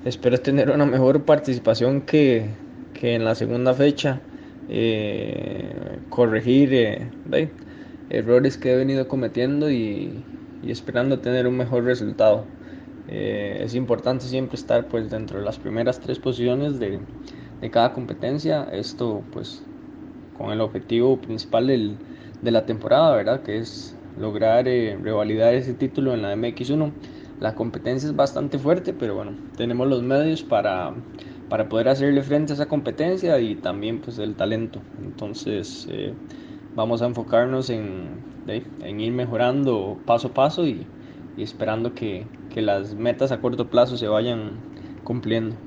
Espero tener una mejor participación que en la segunda fecha. Corregir errores que he venido cometiendo y esperando tener un mejor resultado. Es importante siempre estar pues dentro de las primeras tres posiciones de cada competencia. Esto pues con el objetivo principal de la temporada, ¿verdad? Que es lograr revalidar ese título en la MX1. La competencia es bastante fuerte, pero bueno, tenemos los medios para poder hacerle frente a esa competencia y también pues el talento. Entonces vamos a enfocarnos en ir mejorando paso a paso y esperando que las metas a corto plazo se vayan cumpliendo.